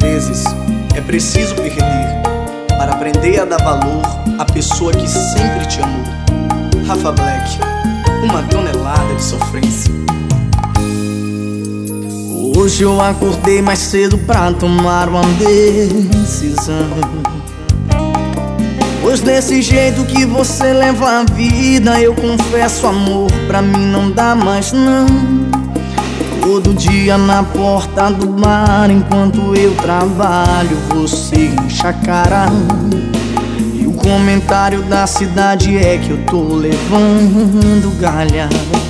vezes é preciso perder para aprender a dar valor à pessoa que sempre te amou. Rafa Black, uma tonelada de sofrência. Hoje eu acordei mais cedo pra tomar uma decisão, pois desse jeito que você leva a vida, eu confesso, amor, pra mim não dá mais não. Todo dia na porta do bar, enquanto eu trabalho, você enche a cara. E o comentário da cidade é que eu tô levando galha.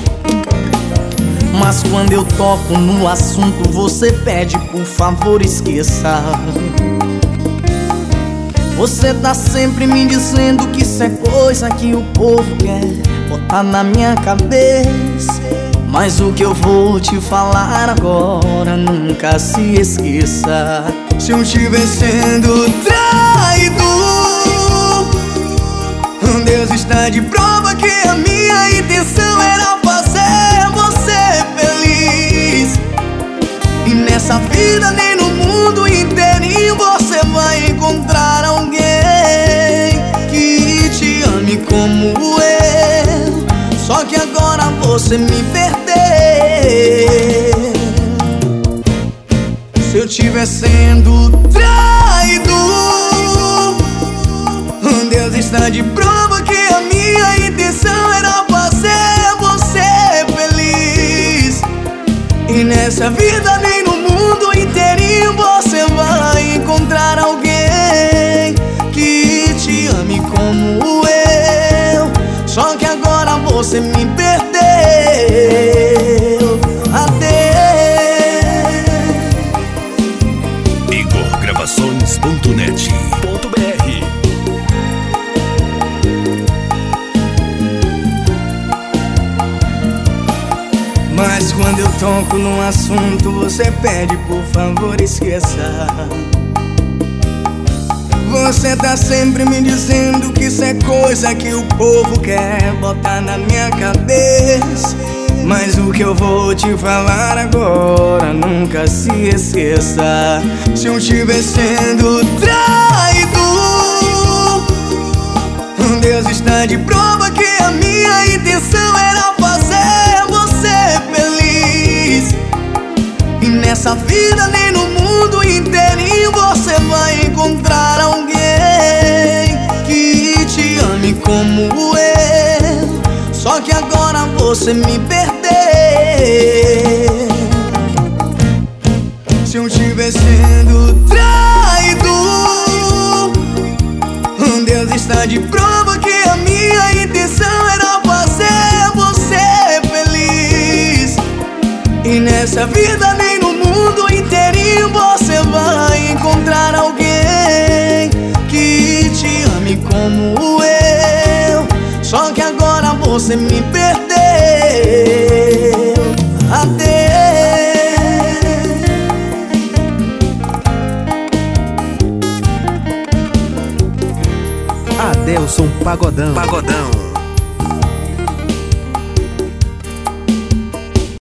Mas quando eu toco no assunto, você pede por favor esqueça. Você tá sempre me dizendo que isso é coisa que o povo quer botar na minha cabeça. Mas o que eu vou te falar agora, nunca se esqueça. Se eu estiver sendo traído, Deus está de prova que a minha intenção era fazer você feliz. E nessa vida nem no mundo inteirinho você vai encontrar alguém que te ame como eu. Só que agora você me perdeu. Se eu estiver sendo traído, Deus está de prova que a minha intenção era fazer você feliz. E nessa vida nem no mundo inteirinho você vai encontrar alguém que te ame como eu. Só que agora você me perdeu. Adeus. igorgravações.net.br. Mas quando eu toco num assunto, você pede por favor esqueça. Você tá sempre me dizendo que isso é coisa que o povo quer botar na minha cabeça. Mas o que eu vou te falar agora, nunca se esqueça. Se eu estiver sendo traído, Deus está de prova que a minha intenção era fazer você feliz. E nessa vida nem no mundo inteirinho você vai encontrar alguém que te ame como eu. Só que agora você me perdeu. Se eu estiver sendo traído, Deus está de prova que a minha intenção era fazer você feliz. E nessa vida nem no mundo inteirinho você vai encontrar alguém que te ame como eu. Só que agora você me perdeu. Adeus. Adelson Pagodão.